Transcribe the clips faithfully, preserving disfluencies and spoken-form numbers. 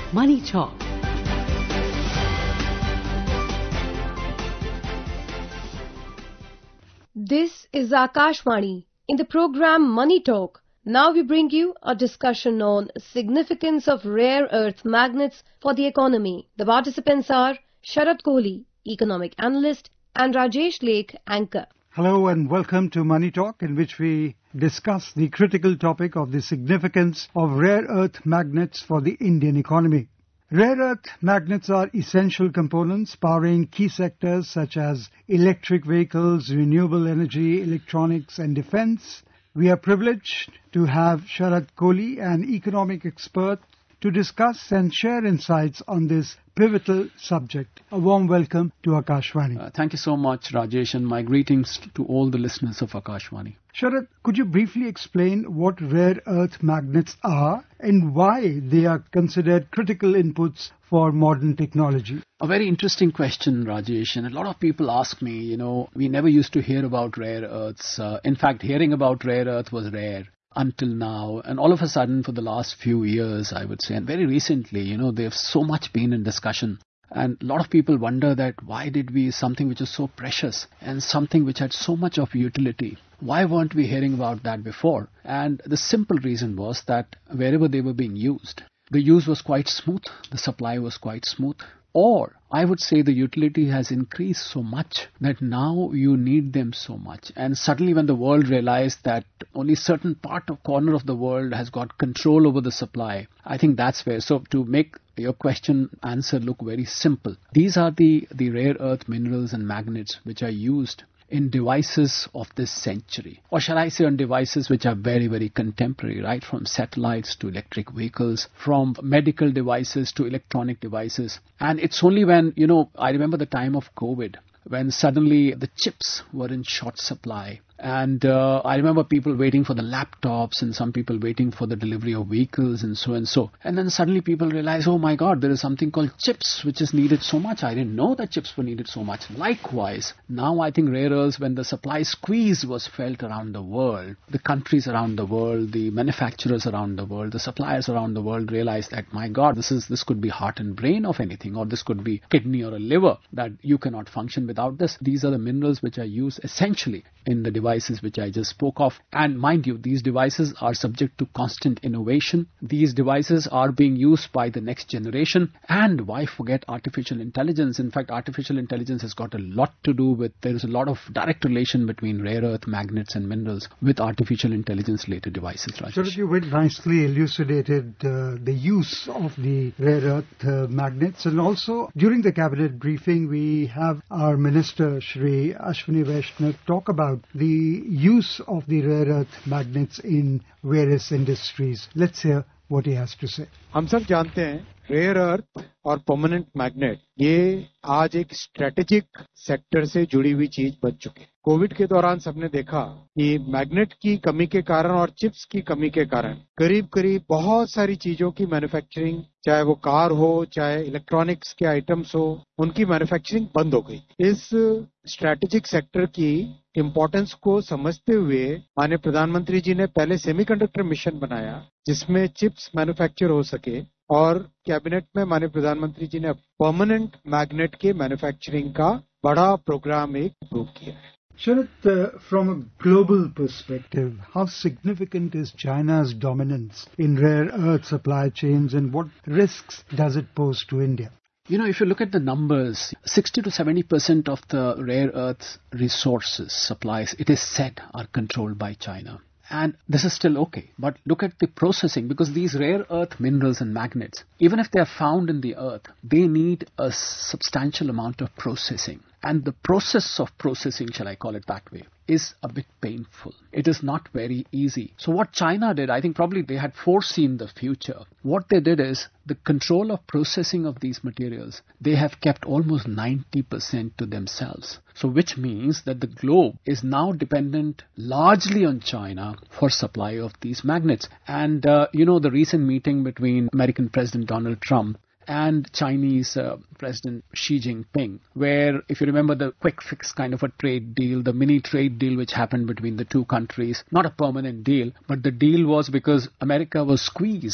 Money Talk. This is Akashvani. In the program Money Talk, now we bring you a discussion on significance of rare earth magnets for the economy. The participants are Sharad Kohli, economic analyst, and Rajesh Lake, anchor. Hello and welcome to Money Talk, in which we discuss the critical topic of the significance of rare earth magnets for the Indian economy. Rare earth magnets are essential components powering key sectors such as electric vehicles, renewable energy, electronics and defense. We are privileged to have Sharad Kohli, an economic expert, to discuss and share insights on this pivotal subject. A warm welcome to Akashvani. Uh, thank you so much, Rajesh, and my greetings to all the listeners of Akashvani. Sharad, could you briefly explain what rare earth magnets are and why they are considered critical inputs for modern technology? A very interesting question, Rajesh, and a lot of people ask me, you know, we never used to hear about rare earths. Uh, in fact, hearing about rare earth was rare until now, and all of a sudden for the last few years, I would say, and very recently, you know, they've so much been in discussion. And a lot of people wonder that why did we, something which is so precious and something which had so much of utility, why weren't we hearing about that before? And the simple reason was that wherever they were being used, the use was quite smooth, the supply was quite smooth. Or I would say the utility has increased so much that now you need them so much. And suddenly when the world realized that only certain part of corner of the world has got control over the supply, I think that's where. So to make your question answer look very simple, these are the, the rare earth minerals and magnets which are used in devices of this century, or shall I say on devices which are very, very contemporary, right? From satellites to electric vehicles, from medical devices to electronic devices. And it's only when, you know, I remember the time of COVID, when suddenly the chips were in short supply. And uh, I remember people waiting for the laptops and some people waiting for the delivery of vehicles and so and so. And then suddenly people realize, oh my God, there is something called chips which is needed so much. I didn't know that chips were needed so much. Likewise, now I think rare earths, when the supply squeeze was felt around the world, the countries around the world, the manufacturers around the world, the suppliers around the world realized that, my God, this is this could be heart and brain of anything, or this could be kidney or a liver, that you cannot function without this. These are the minerals which are used essentially in the devices which I just spoke of. And mind you, these devices are subject to constant innovation. These devices are being used by the next generation. And why forget artificial intelligence? In fact, artificial intelligence has got a lot to do with, there is a lot of direct relation between rare earth magnets and minerals with artificial intelligence related devices. Rajesh. So you very nicely elucidated uh, the use of the rare earth uh, magnets, and also during the cabinet briefing we have our Minister Shri Ashwini Vaishnaw talk about the use of the rare earth magnets in various industries. Let's hear what he has to say. हम सब जानते हैं rare earth और permanent magnet ये आज एक strategic sector से जुड़ी हुई चीज बन चुकी है. कोविड के दौरान सबने देखा कि मैग्नेट की कमी के कारण और चिप्स की कमी के कारण करीब करीब बहुत सारी चीजों की मैन्युफैक्चरिंग, चाहे वो कार हो, चाहे इलेक्ट्रॉनिक्स के आइटम्स हो, उनकी मैन्युफैक्चरिंग बंद हो गई. इस स्ट्रेटेजिक सेक्टर की इम्पोर्टेंस को समझते हुए माननीय प्रधानमंत्री जी ने पहले सेमीकंडक्टर मिशन बनाया जिसमें चिप्स मैन्युफैक्चर हो सके, और कैबिनेट में माननीय प्रधानमंत्री जी ने परमानेंट मैग्नेट के मैन्युफैक्चरिंग का बड़ा प्रोग्राम एक अप्रूव किया है. Sharad, uh, from a global perspective, how significant is China's dominance in rare earth supply chains, and what risks does it pose to India? You know, if you look at the numbers, sixty to seventy percent of the rare earth resources, supplies, it is said, are controlled by China. And this is still okay. But look at the processing, because these rare earth minerals and magnets, even if they are found in the earth, they need a substantial amount of processing. And the process of processing, shall I call it that way, is a bit painful. It is not very easy. So what China did, I think probably they had foreseen the future. What they did is the control of processing of these materials, they have kept almost ninety percent to themselves. So which means that the globe is now dependent largely on China for supply of these magnets. And, uh, you know, the recent meeting between American President Donald Trump and Chinese uh, President Xi Jinping, where, if you remember, the quick fix kind of a trade deal, the mini trade deal which happened between the two countries, not a permanent deal, but the deal was because America was squeezed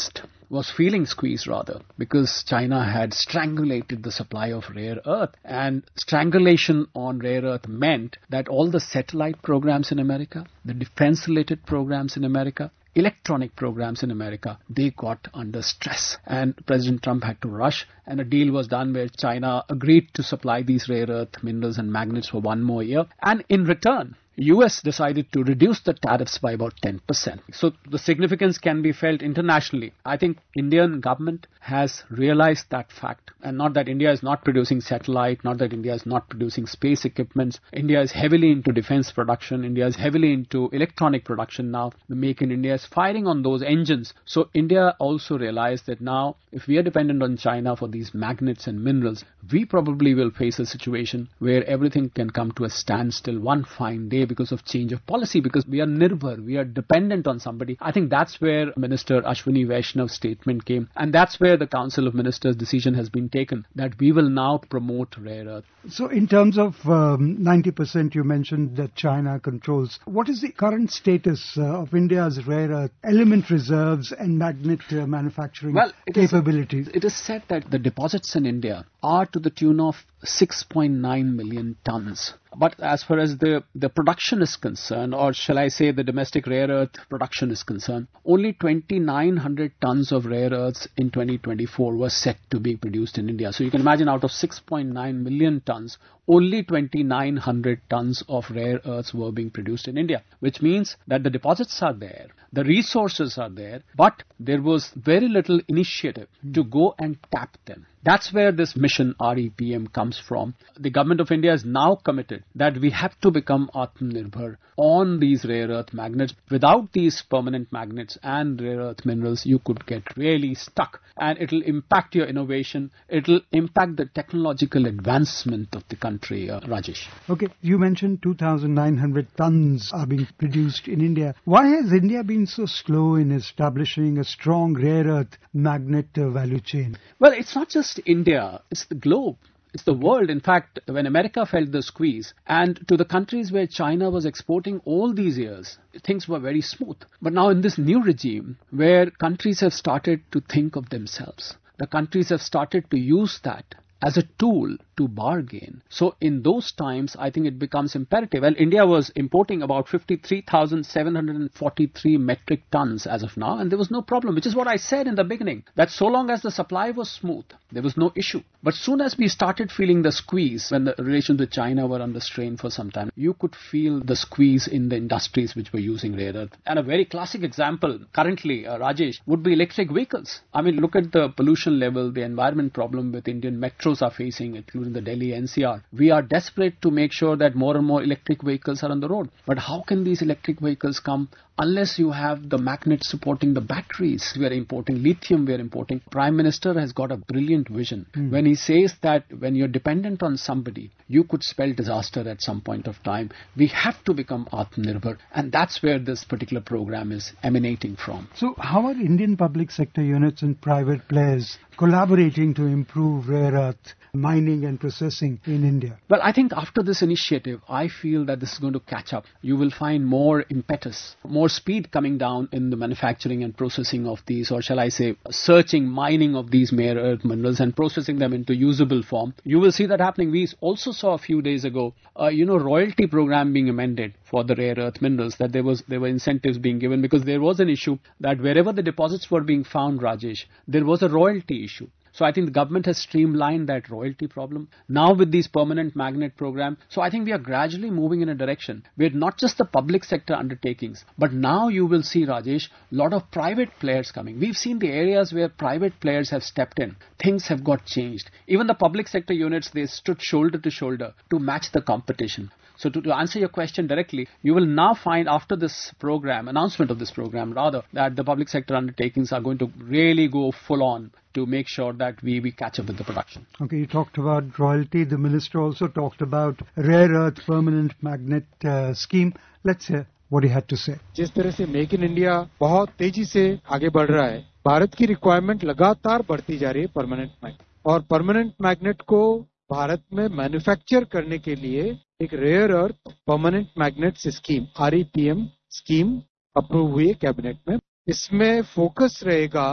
was feeling squeezed rather because China had strangulated the supply of rare earth, and strangulation on rare earth meant that all the satellite programs in America, the defense related programs in America, electronic programs in America, they got under stress, and President Trump had to rush, and a deal was done where China agreed to supply these rare earth minerals and magnets for one more year, and in return U S decided to reduce the tariffs by about ten percent. So the significance can be felt internationally. I think Indian government has realized that fact, and not that India is not producing satellite, not that India is not producing space equipments. India is heavily into defense production. India is heavily into electronic production now. The Make in India is firing on those engines. So India also realized that now if we are dependent on China for these magnets and minerals, we probably will face a situation where everything can come to a standstill one fine day because of change of policy, because we are nirbhar, we are dependent on somebody. I think that's where Minister Ashwini Vaishnav's statement came, and that's where the Council of Ministers' decision has been taken, that we will now promote rare earth. So in terms of um, ninety percent you mentioned that China controls, what is the current status uh, of India's rare earth element reserves and magnet uh, manufacturing well, it capabilities? Is, it is said that the deposits in India are to the tune of six point nine million tons. But as far as the, the production is concerned, or shall I say the domestic rare earth production is concerned, only twenty-nine hundred tons of rare earths in twenty twenty-four were set to be produced in India. So you can imagine out of six point nine million tons, only twenty-nine hundred tons of rare earths were being produced in India, which means that the deposits are there, the resources are there, but there was very little initiative to go and tap them. That's where this mission R E P M comes from. The government of India is now committed that we have to become Atmanirbhar on these rare earth magnets. Without these permanent magnets and rare earth minerals, you could get really stuck, and it will impact your innovation. It will impact the technological advancement of the country, uh, Rajesh. Okay, you mentioned two thousand nine hundred tons are being produced in India. Why has India been so slow in establishing a strong rare earth magnet uh, value chain? Well, it's not just India, it's the globe. It's the world. In fact, when America felt the squeeze, and to the countries where China was exporting all these years, things were very smooth. But now in this new regime, where countries have started to think of themselves, the countries have started to use that as a tool to bargain. So in those times, I think it becomes imperative. Well, India was importing about fifty-three thousand seven hundred forty-three metric tons as of now, and there was no problem, which is what I said in the beginning, that so long as the supply was smooth, there was no issue. But soon as we started feeling the squeeze, when the relations with China were under strain for some time, you could feel the squeeze in the industries which were using rare earth. And a very classic example currently, uh, Rajesh, would be electric vehicles. I mean, look at the pollution level, the environment problem with Indian metros are facing, including the Delhi N C R. We are desperate to make sure that more and more electric vehicles are on the road. But how can these electric vehicles come unless you have the magnets supporting the batteries? We are importing lithium, we are importing. Prime Minister has got a brilliant vision mm. when he says that when you're dependent on somebody, you could spell disaster at some point of time. We have to become Atmanirbhar, and that's where this particular program is emanating from. So how are Indian public sector units and private players collaborating to improve rare earth mining and processing in India? Well, I think after this initiative, I feel that this is going to catch up. You will find more impetus, more speed coming down in the manufacturing and processing of these, or shall I say, searching, mining of these rare earth minerals and processing them into usable form. You will see that happening. We also saw a few days ago, uh, you know, royalty program being amended for the rare earth minerals, that there was there were incentives being given, because there was an issue that wherever the deposits were being found, Rajesh, there was a royalty issue. So I think the government has streamlined that royalty problem. Now with these permanent magnet program, so I think we are gradually moving in a direction where not just the public sector undertakings, but now you will see, Rajesh, a lot of private players coming. We've seen the areas where private players have stepped in. Things have got changed. Even the public sector units, they stood shoulder to shoulder to match the competition. So to, to answer your question directly, you will now find after this program, announcement of this program rather, that the public sector undertakings are going to really go full on to make sure that we, we catch up with the production. Okay, you talked about royalty. The minister also talked about rare earth permanent magnet uh, scheme. Let's hear what he had to say. जिस तरह से make in India बहुत तेजी से आगे बढ़ रहा है, भारत की रिक्वायरमेंट लगातार बढ़ती जा रही है परमानेंट मैग्नेट, और परमानेंट मैग्नेट को भारत में मैन्युफैक्चर करने के लिए एक rare earth permanent magnets scheme R E P M scheme approve हुई है कैबिनेट में. इसमें फोकस रहेगा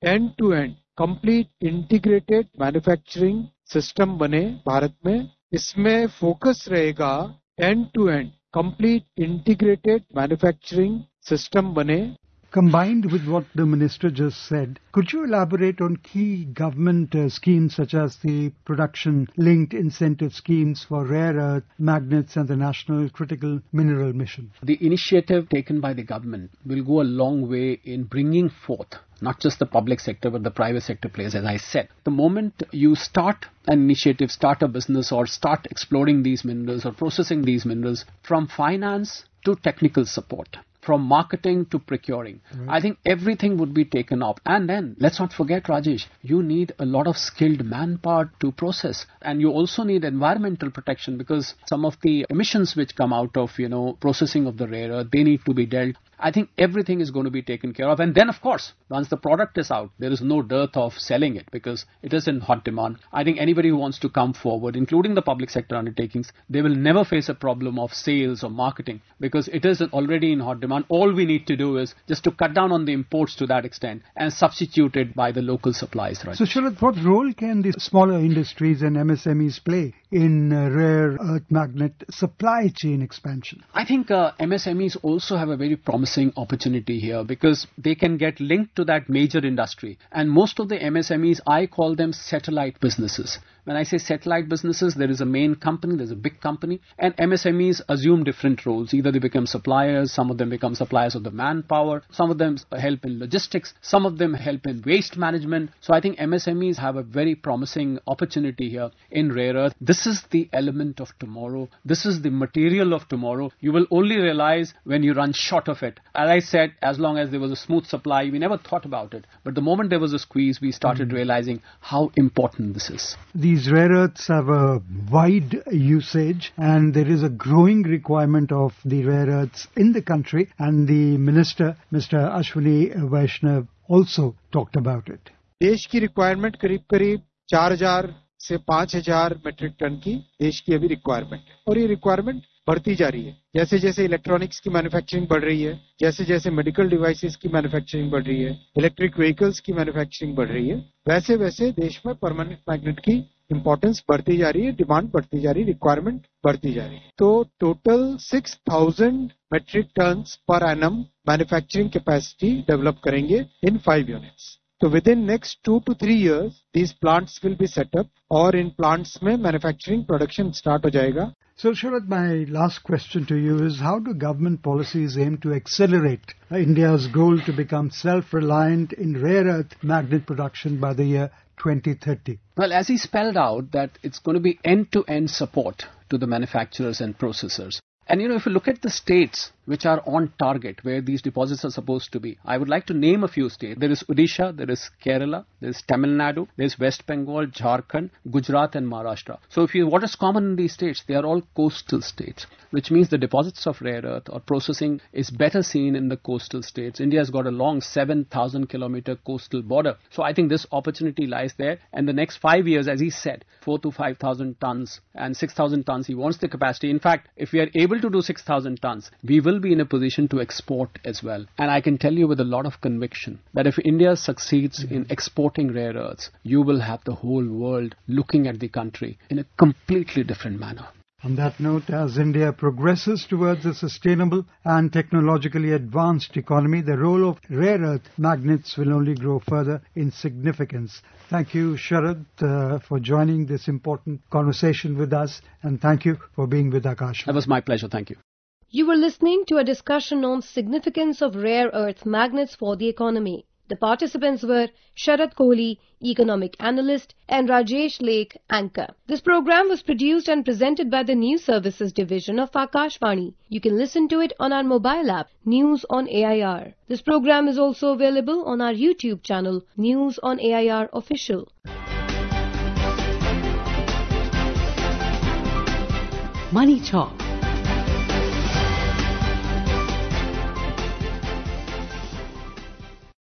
end to end complete integrated manufacturing system बने भारत में। इसमें फोकस रहेगा end to end complete integrated manufacturing system बने। Combined with what the Minister just said, could you elaborate on key government uh, schemes such as the production-linked incentive schemes for rare earth magnets and the National Critical Mineral Mission? The initiative taken by the government will go a long way in bringing forth not just the public sector but the private sector players. As I said, the moment you start an initiative, start a business or start exploring these minerals or processing these minerals, from finance to technical support, from marketing to procuring, right, I think everything would be taken up. And then, let's not forget, Rajesh, you need a lot of skilled manpower to process. And you also need environmental protection, because some of the emissions which come out of, you know, processing of the rare earth, they need to be dealt. I think everything is going to be taken care of. And then, of course, once the product is out, there is no dearth of selling it because it is in hot demand. I think anybody who wants to come forward, including the public sector undertakings, they will never face a problem of sales or marketing because it is already in hot demand. All we need to do is just to cut down on the imports to that extent and substitute it by the local supplies. Right? So, Sharad, what role can the smaller industries and M S M Es play in uh, rare earth magnet supply chain expansion? I think uh, M S M Es also have a very promising opportunity here because they can get linked to that major industry. And most of the M S M Es, I call them satellite businesses. When I say satellite businesses, there is a main company, there's a big company, and M S M Es assume different roles. Either they become suppliers, some of them become suppliers of the manpower, some of them help in logistics, some of them help in waste management. So I think M S M Es have a very promising opportunity here in rare earth. This is the element of tomorrow. This is the material of tomorrow. You will only realize when you run short of it. As I said, as long as there was a smooth supply, we never thought about it. But the moment there was a squeeze, we started mm. realizing how important this is. These rare earths have a wide usage and there is a growing requirement of the rare earths in the country, and the Minister, Mister Ashwini Vaishnav, also talked about it. देश की requirement करीब करीब चार हजार से पाँच हजार metric ton की देश की अभी रिक्वायरमेंट है और ये रिक्वायरमेंट बढ़ती जा रही है। जैसे जैसे इलेक्ट्रॉनिक्स की मैन्युफैक्चरिंग बढ़ रही है, जैसे जैसे मेडिकल डिवाइसेस की मैन्युफैक्चरिंग बढ़ रही है, इलेक्ट्रिक व्हीकल्स की मैन्युफैक्चरिंग बढ़ रही है, वैसे वैसे देश में परमानेंट मैग्नेट की इंपॉर्टेंस बढ़ती जा रही है, डिमांड बढ़ती जा रही है, रिक्वायरमेंट बढ़ती जा रही है। तो total six thousand metric tons पर एनम मैन्युफैक्चरिंग कैपेसिटी डेवलप करेंगे इन फाइव यूनिट्स। तो within next two two three years these plants will be set up और इन प्लांट्स में मैन्युफैक्चरिंग प्रोडक्शन स्टार्ट हो जाएगा। So, Sharad, my last question to you is, how do government policies aim to accelerate India's goal to become self-reliant in rare earth magnet production by the year twenty thirty? Well, as he spelled out, that it's going to be end-to-end support to the manufacturers and processors. And, you know, if you look at the states which are on target, where these deposits are supposed to be, I would like to name a few states. There is Odisha, there is Kerala, there is Tamil Nadu, there is West Bengal, Jharkhand, Gujarat and Maharashtra. So if you, what is common in these states? They are all coastal states, which means the deposits of rare earth or processing is better seen in the coastal states. India has got a long seven thousand kilometer coastal border. So I think this opportunity lies there. And the next five years, as he said, four to five thousand tons and six thousand tons, he wants the capacity. In fact, if we are able to do six thousand tons, we will be in a position to export as well. And I can tell you with a lot of conviction that if India succeeds mm-hmm. in exporting rare earths, you will have the whole world looking at the country in a completely different manner. On that note, as India progresses towards a sustainable and technologically advanced economy, the role of rare earth magnets will only grow further in significance. Thank you, Sharad, uh, for joining this important conversation with us, and thank you for being with Akash. That was my pleasure. Thank you. You were listening to a discussion on significance of rare earth magnets for the economy. The participants were Sharad Kohli, economic analyst, and Rajesh Lake, anchor. This program was produced and presented by the News Services Division of Akashvani. You can listen to it on our mobile app, News on A I R. This program is also available on our YouTube channel, News on A I R Official. Money Talk,